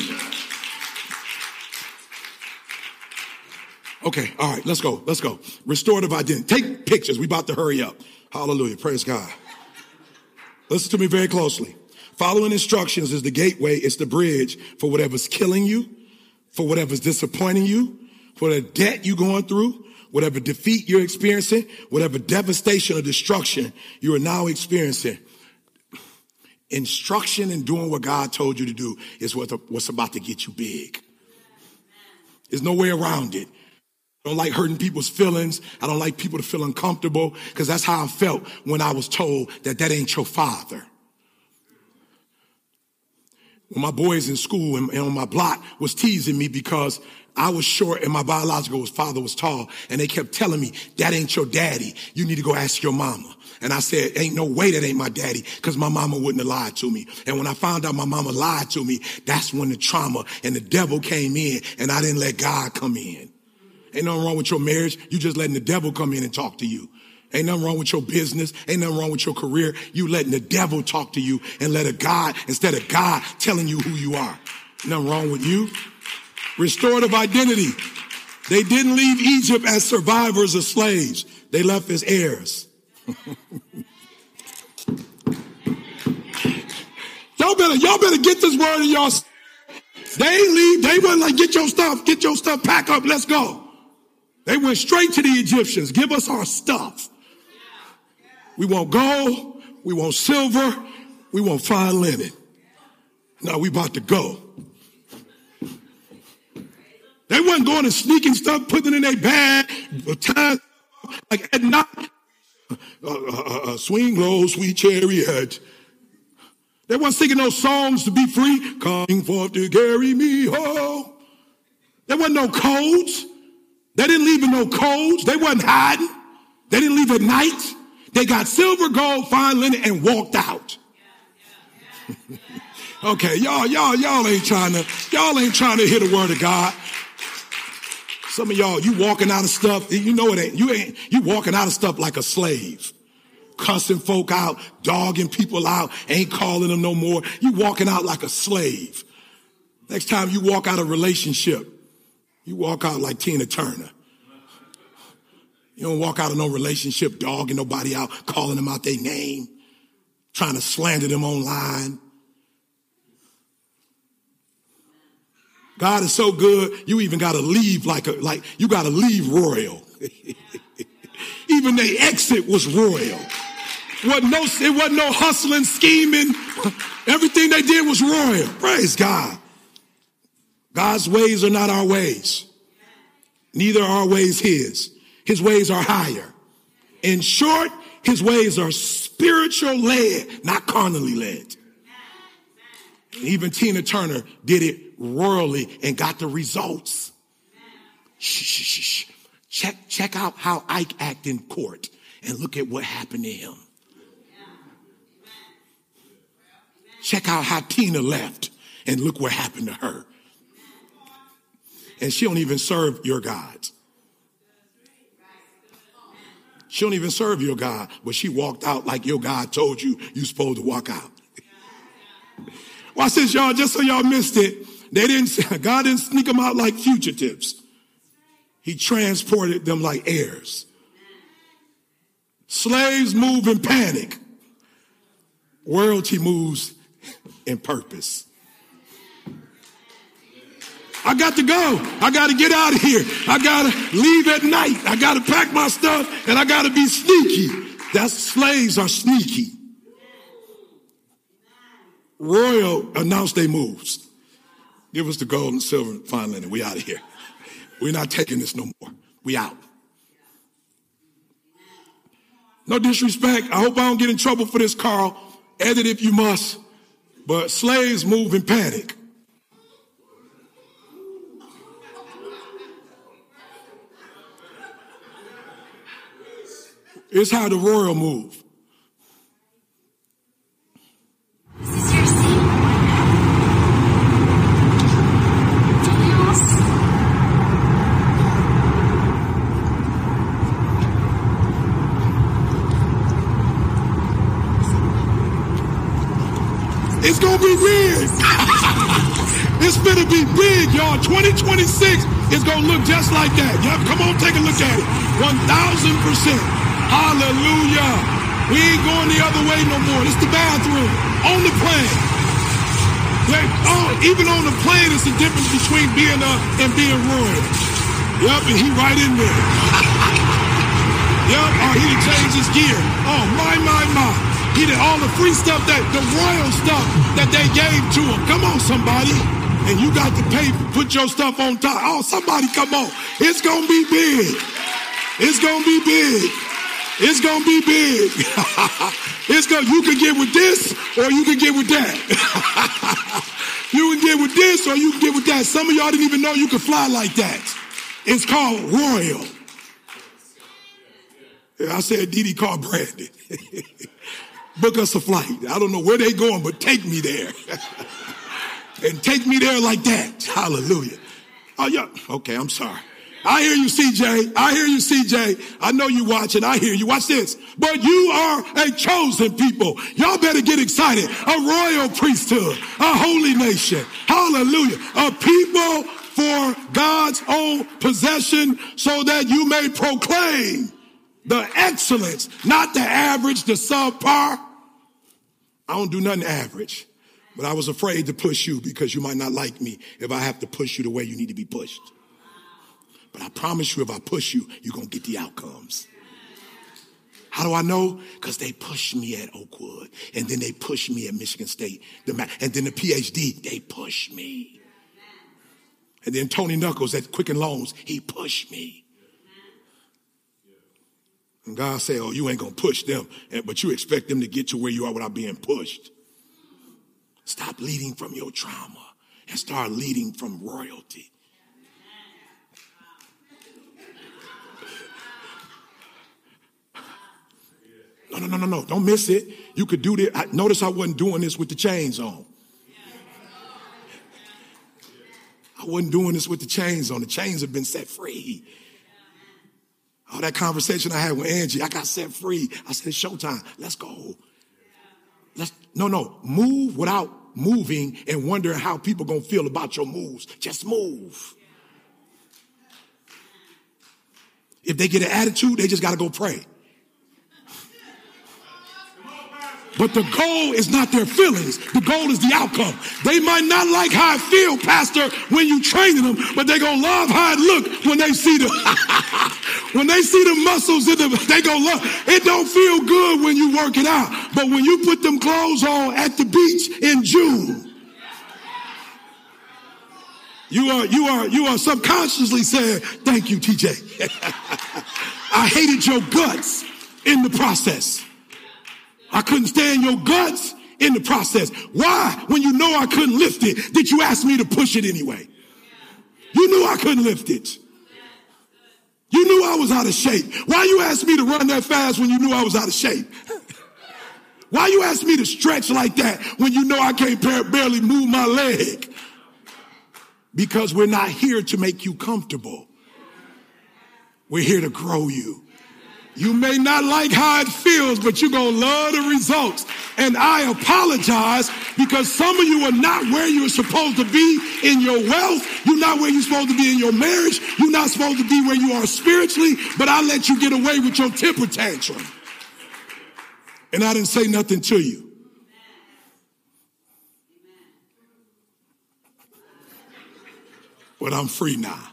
Okay, all right, let's go. Restorative identity. Take pictures. We about to hurry up. Hallelujah. Praise God. Listen to me very closely. Following instructions is the gateway. It's the bridge for whatever's killing you, for whatever's disappointing you, for the debt you're going through, whatever defeat you're experiencing, whatever devastation or destruction you are now experiencing. Instruction and doing what God told you to do is what's about to get you big. There's no way around it. I don't like hurting people's feelings. I don't like people to feel uncomfortable because that's how I felt when I was told that ain't your father. when my boys in school and on my block was teasing me because I was short and my biological father was tall, and they kept telling me, that ain't your daddy. You need to go ask your mama. And I said, ain't no way that ain't my daddy, because my mama wouldn't have lied to me. And when I found out my mama lied to me, that's when the trauma and the devil came in, and I didn't let God come in. Ain't nothing wrong with your marriage. You just letting the devil come in and talk to you. Ain't nothing wrong with your business. Ain't nothing wrong with your career. You letting the devil talk to you and let a God, instead of God telling you who you are. Nothing wrong with you. Restorative identity. They didn't leave Egypt as survivors or slaves. They left as heirs. Y'all better get this word in y'all. They ain't leave. They wasn't like, get your stuff, pack up, let's go. They went straight to the Egyptians. Give us our stuff. We want gold. We want silver. We want fine linen. Now we about to go. They wasn't going and sneaking stuff, putting it in their bag, time, like at night. Swing low, sweet chariot. They weren't singing those songs to be free. Coming forth to carry me home. There wasn't no codes. They didn't leave in no codes. They wasn't hiding. They didn't leave at night. They got silver, gold, fine linen, and walked out. Okay, y'all ain't trying to hear the word of God. Some of y'all, you walking out of stuff, you know it ain't, you walking out of stuff like a slave. Cussing folk out, dogging people out, ain't calling them no more. You walking out like a slave. Next time you walk out of a relationship, you walk out like Tina Turner. You don't walk out of no relationship dogging nobody out, calling them out their name, trying to slander them online. God is so good, you even got to leave you got to leave royal. Even the exit was royal. It wasn't no hustling, scheming. Everything they did was royal. Praise God. God's ways are not our ways. Neither are our ways his. His ways are higher. In short, his ways are spiritual led, not carnally led. And even Tina Turner did it royally and got the results. Shh. Check out how Ike acted in court and look at what happened to him. Check out how Tina left and look what happened to her. And she don't even serve your God. She don't even serve your God, but she walked out like your God told you you're supposed to walk out. Watch this, y'all, just so y'all missed it. God didn't sneak them out like fugitives. He transported them like heirs. Slaves move in panic. Royalty moves in purpose. I got to go. I got to get out of here. I got to leave at night. I got to pack my stuff and I got to be sneaky. Slaves are sneaky. Royal announced their moves. Give us the gold and silver and fine linen. We out of here. We're not taking this no more. We out. No disrespect. I hope I don't get in trouble for this, Carl. Edit if you must. But slaves move in panic. It's how the royal move. It's going to be weird. It's going to be big, y'all. 2026 is going to look just like that. Yep, come on, take a look at it. 1,000%. Hallelujah. We ain't going the other way no more. It's the bathroom. On the plane. Even on the plane, it's the difference between being up and being royal. Yep, and he right in there. Yep, he done changed his gear. Oh, my. He did all the free stuff, the royal stuff that they gave to him. Come on, somebody. And you got to pay, put your stuff on top. Oh, somebody come on. It's going to be big. It's going to be big. It's going to be big. You can get with this or you can get with that. You can get with this or you can get with that. Some of y'all didn't even know you could fly like that. It's called royal. I said, Didi, call Brandon. Book us a flight. I don't know where they going, but take me there. And take me there like that. Hallelujah. Oh, yeah. Okay, I'm sorry. I hear you, CJ. I hear you, CJ. I know you watching. I hear you. Watch this. But you are a chosen people. Y'all better get excited. A royal priesthood. A holy nation. Hallelujah. A people for God's own possession so that you may proclaim the excellence, not the average, the subpar. I don't do nothing average, but I was afraid to push you because you might not like me if I have to push you the way you need to be pushed. But I promise you, if I push you, you're going to get the outcomes. How do I know? Because they pushed me at Oakwood, and then they pushed me at Michigan State, and then the PhD, they pushed me. And then Tony Knuckles at Quicken Loans, he pushed me. And God said, oh, you ain't going to push them, but you expect them to get to where you are without being pushed. Stop leading from your trauma and start leading from royalty. No. Don't miss it. You could do this. Notice I wasn't doing this with the chains on. I wasn't doing this with the chains on. The chains have been set free. All that conversation I had with Angie, I got set free. I said, it's showtime. Let's go. Move without moving and wondering how people going to feel about your moves. Just move. If they get an attitude, they just got to go pray. But the goal is not their feelings. The goal is the outcome. They might not like how I feel, Pastor, when you training them, but they're going to love how it look when they see the when they see the muscles in them. They going to love. It don't feel good when you work it out. But when you put them clothes on at the beach in June, you are subconsciously saying, thank you, TJ. I hated your guts in the process. I couldn't stand your guts in the process. Why? When you know I couldn't lift it, did you ask me to push it anyway? You knew I couldn't lift it. You knew I was out of shape. Why you asked me to run that fast when you knew I was out of shape? Why you asked me to stretch like that when you know I can't barely move my leg? Because we're not here to make you comfortable. We're here to grow you. You may not like how it feels, but you're going to love the results. And I apologize because some of you are not where you're supposed to be in your wealth. You're not where you're supposed to be in your marriage. You're not supposed to be where you are spiritually, but I let you get away with your temper tantrum. And I didn't say nothing to you. But I'm free now.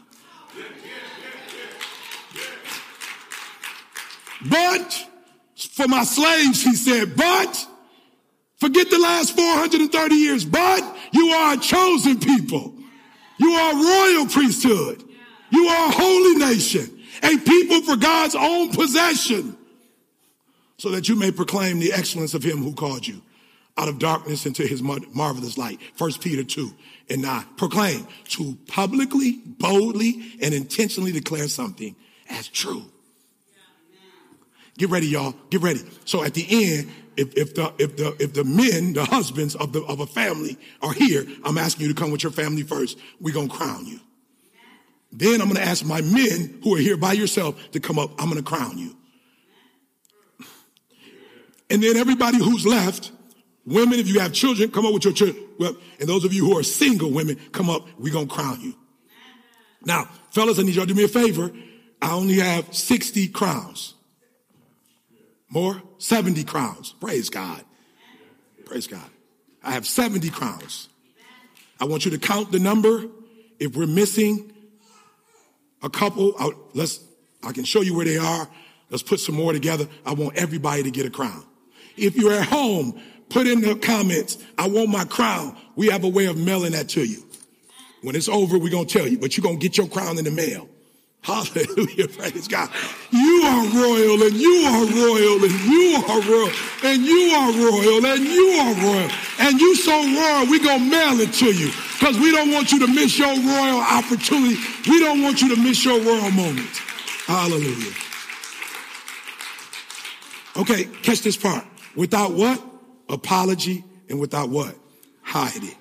But for my slaves, he said, but forget the last 430 years, but you are a chosen people. You are a royal priesthood. You are a holy nation, a people for God's own possession, so that you may proclaim the excellence of him who called you out of darkness into his marvelous light. 1 Peter 2:9. Proclaim to publicly, boldly, and intentionally declare something as true. Get ready, y'all. Get ready. So at the end, if the men, the husbands of a family are here, I'm asking you to come with your family first. We're going to crown you. Then I'm going to ask my men who are here by yourself to come up. I'm going to crown you. And then everybody who's left, women, if you have children, come up with your children. Well, and those of you who are single women, come up. We're going to crown you. Now, fellas, I need y'all to do me a favor. I only have 60 crowns. More? 70 crowns. Praise God. Praise God. I have 70 crowns. I want you to count the number. If we're missing a couple, I can show you where they are. Let's put some more together. I want everybody to get a crown. If you're at home, put in the comments, I want my crown. We have a way of mailing that to you. When it's over, we're going to tell you, but you're going to get your crown in the mail. Hallelujah, praise God. You are royal, and you are royal, and you are royal, and you are royal, and you are royal. And you so royal, we're going to mail it to you because we don't want you to miss your royal opportunity. We don't want you to miss your royal moment. Hallelujah. Okay, catch this part. Without what? Apology, and without what? Hiding.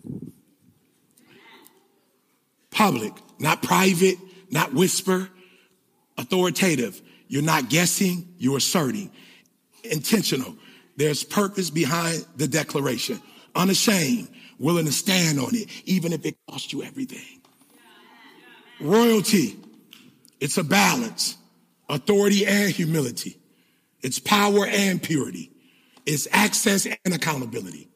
Public, not private, not whisper, authoritative. You're not guessing, you're asserting. Intentional. There's purpose behind the declaration. Unashamed, willing to stand on it, even if it costs you everything. Royalty, it's a balance. Authority and humility. It's power and purity. It's access and accountability.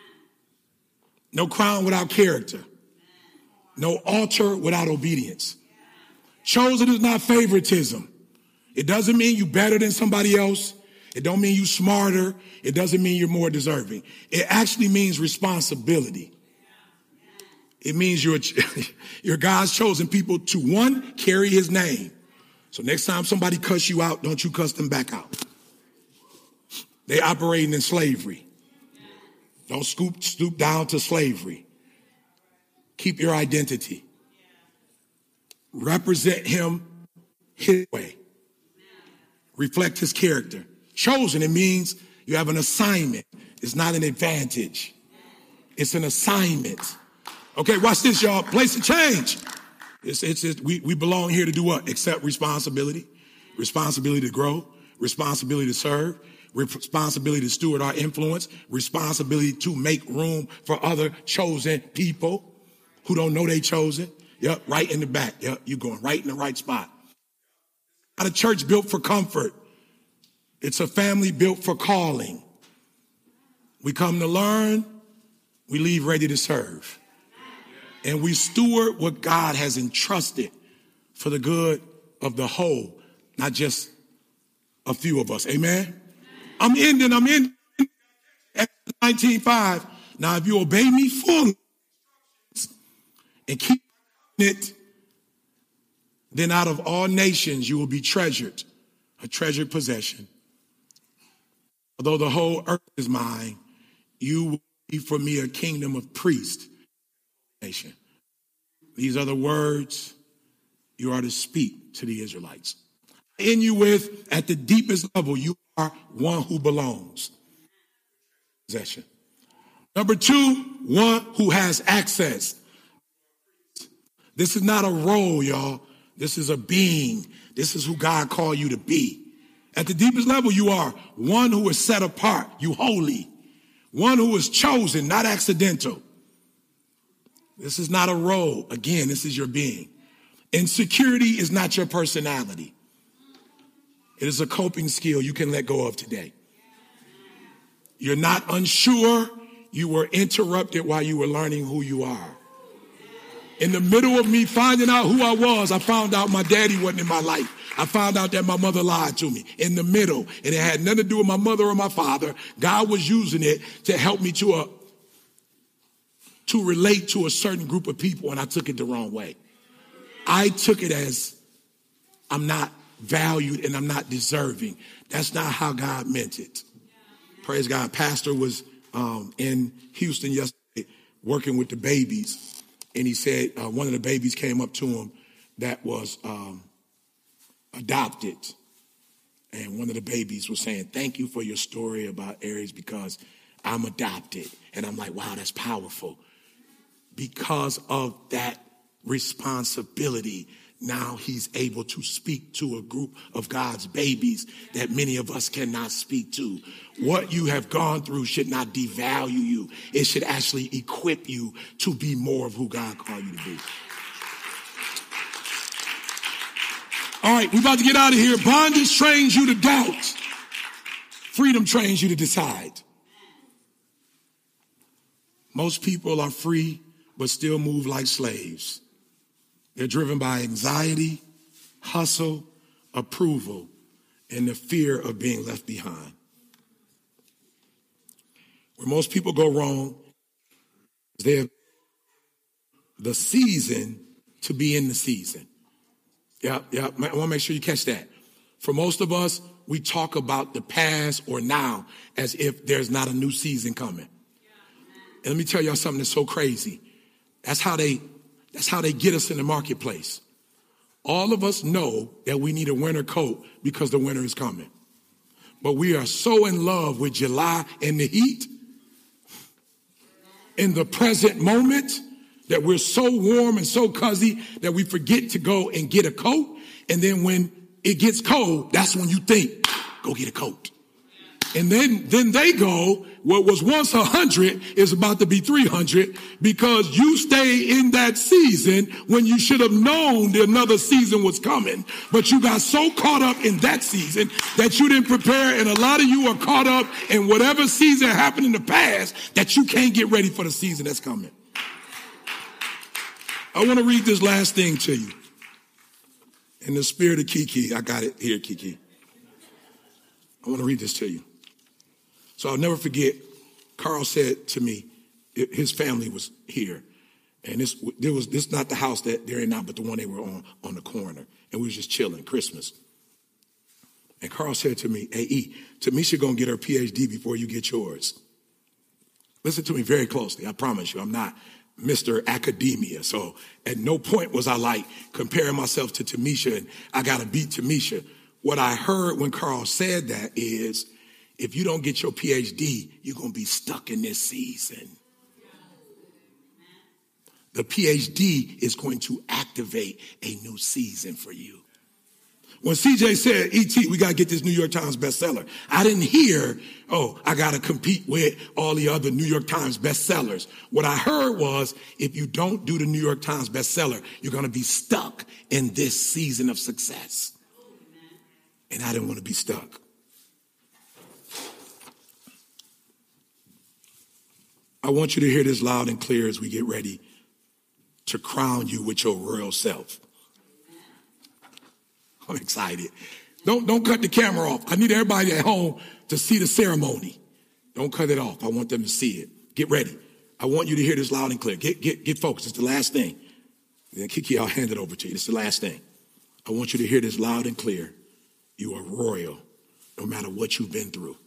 No crown without character. No altar without obedience. Chosen is not favoritism. It doesn't mean you better than somebody else. It don't mean you smarter. It doesn't mean you're more deserving. It actually means responsibility. It means you're God's chosen people to, one, carry his name. So next time somebody cuss you out, don't you cuss them back out. They operating in slavery. Don't stoop down to slavery. Keep your identity. Represent him his way. Reflect his character. Chosen, it means you have an assignment. It's not an advantage. It's an assignment. Okay, watch this, y'all. Place of change. We belong here to do what? Accept responsibility. Responsibility to grow. Responsibility to serve. Responsibility to steward our influence. Responsibility to make room for other chosen people who don't know they chosen. Yep, right in the back. Yep, you're going right in the right spot. Not a church built for comfort. It's a family built for calling. We come to learn, we leave ready to serve. And we steward what God has entrusted for the good of the whole, not just a few of us. Amen? I'm ending. At 19:5. Now, if you obey me fully and keep it, then out of all nations you will be treasured, a treasured possession. Although the whole earth is mine, you will be for me a kingdom of priests. Nation. These are the words you are to speak to the Israelites. In you with, at the deepest level, you are one who belongs. Possession. Number two, one who has access. This is not a role, y'all. This is a being. This is who God called you to be. At the deepest level, you are one who is set apart. You holy. One who is chosen, not accidental. This is not a role. Again, this is your being. Insecurity is not your personality. It is a coping skill you can let go of today. You're not unsure. You were interrupted while you were learning who you are. In the middle of me finding out who I was, I found out my daddy wasn't in my life. I found out that my mother lied to me in the middle. And it had nothing to do with my mother or my father. God was using it to help me to relate to a certain group of people, and I took it the wrong way. I took it as I'm not valued and I'm not deserving. That's not how God meant it. Praise God. Pastor was in Houston yesterday working with the babies. And he said one of the babies came up to him that was adopted. And one of the babies was saying, thank you for your story about Aries because I'm adopted. And I'm like, wow, that's powerful. Because of that responsibility, now he's able to speak to a group of God's babies that many of us cannot speak to. What you have gone through should not devalue you. It should actually equip you to be more of who God called you to be. All right, we're about to get out of here. Bondage trains you to doubt. Freedom trains you to decide. Most people are free, but still move like slaves. They're driven by anxiety, hustle, approval, and the fear of being left behind. Where most people go wrong is they have the season to be in the season. Yeah. I want to make sure you catch that. For most of us, we talk about the past or now as if there's not a new season coming. And let me tell y'all something that's so crazy. That's how they get us in the marketplace. All of us know that we need a winter coat because the winter is coming. But we are so in love with July and the heat in the present moment that we're so warm and so cozy that we forget to go and get a coat. And then when it gets cold, that's when you think, go get a coat. And then they go, what was once 100 is about to be 300 because you stay in that season when you should have known that another season was coming. But you got so caught up in that season that you didn't prepare. And a lot of you are caught up in whatever season happened in the past that you can't get ready for the season that's coming. I want to read this last thing to you. In the spirit of Kiki, I got it here, Kiki. I want to read this to you. So I'll never forget, Carl said to me, his family was here. And this not the house that they're in now, but the one they were on the corner. And we was just chilling, Christmas. And Carl said to me, hey, E, Tamisha gonna get her PhD before you get yours. Listen to me very closely. I promise you, I'm not Mr. Academia. So at no point was I like comparing myself to Tamisha and I got to beat Tamisha. What I heard when Carl said that is, if you don't get your PhD, you're going to be stuck in this season. The PhD is going to activate a new season for you. When CJ said, E.T., we got to get this New York Times bestseller, I didn't hear, I got to compete with all the other New York Times bestsellers. What I heard was, if you don't do the New York Times bestseller, you're going to be stuck in this season of success. And I didn't want to be stuck. I want you to hear this loud and clear as we get ready to crown you with your royal self. I'm excited. Don't cut the camera off. I need everybody at home to see the ceremony. Don't cut it off. I want them to see it. Get ready. I want you to hear this loud and clear. Get focused. It's the last thing. Then Kiki, I'll hand it over to you. It's the last thing. I want you to hear this loud and clear. You are royal, no matter what you've been through.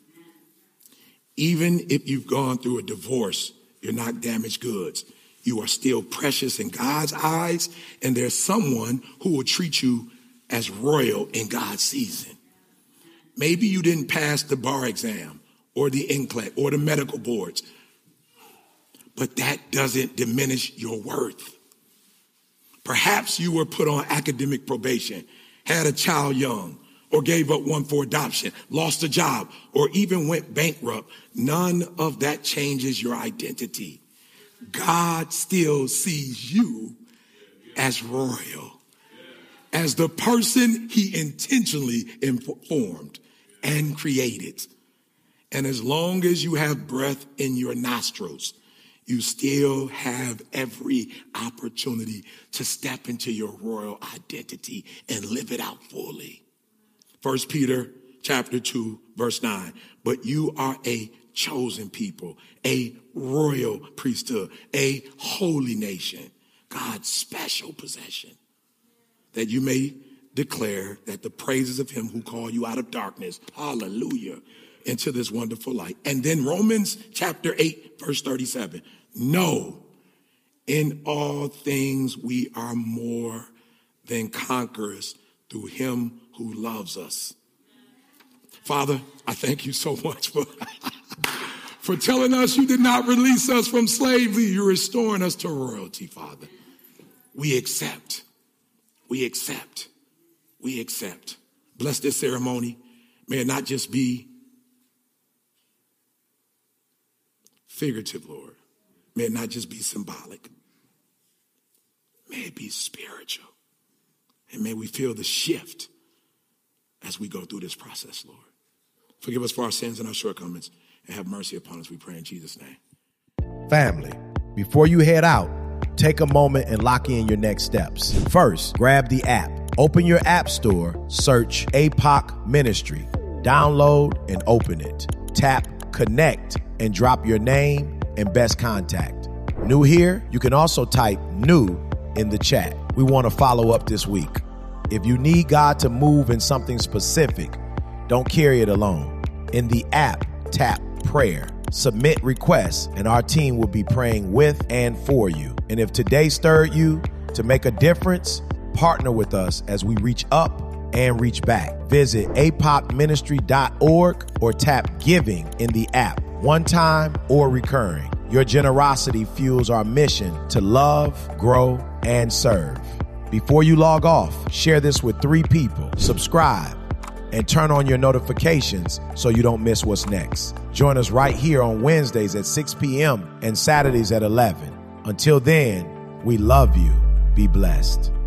Even if you've gone through a divorce, you're not damaged goods. You are still precious in God's eyes, and there's someone who will treat you as royal in God's season. Maybe you didn't pass the bar exam or the NCLEX or the medical boards, but that doesn't diminish your worth. Perhaps you were put on academic probation, had a child young, or gave up one for adoption, lost a job, or even went bankrupt. None of that changes your identity. God still sees you as royal, as the person he intentionally formed and created. And as long as you have breath in your nostrils, you still have every opportunity to step into your royal identity and live it out fully. 1 Peter chapter 2, verse 9. But you are a chosen people, a royal priesthood, a holy nation, God's special possession, that you may declare that the praises of him who called you out of darkness, hallelujah, into this wonderful light. And then Romans chapter 8, verse 37. No, in all things we are more than conquerors through him who loves us. Father, I thank you so much for telling us you did not release us from slavery. You're restoring us to royalty, Father. We accept. We accept. We accept. Bless this ceremony. May it not just be figurative, Lord. May it not just be symbolic. May it be spiritual. And may we feel the shift as we go through this process, Lord. Forgive us for our sins and our shortcomings, and have mercy upon us, we pray in Jesus' name. Family, before you head out, take a moment and lock in your next steps. First, grab the app. Open your app store, search APOC Ministry. Download and open it. Tap Connect and drop your name and best contact. New here, you can also type new in the chat. We want to follow up this week. If you need God to move in something specific, don't carry it alone. In the app, tap prayer. Submit requests, and our team will be praying with and for you. And if today stirred you to make a difference, partner with us as we reach up and reach back. Visit apopministry.org or tap giving in the app, one time or recurring. Your generosity fuels our mission to love, grow, and serve. Before you log off, share this with 3 people, subscribe, and turn on your notifications so you don't miss what's next. Join us right here on Wednesdays at 6 p.m. and Saturdays at 11. Until then, we love you. Be blessed.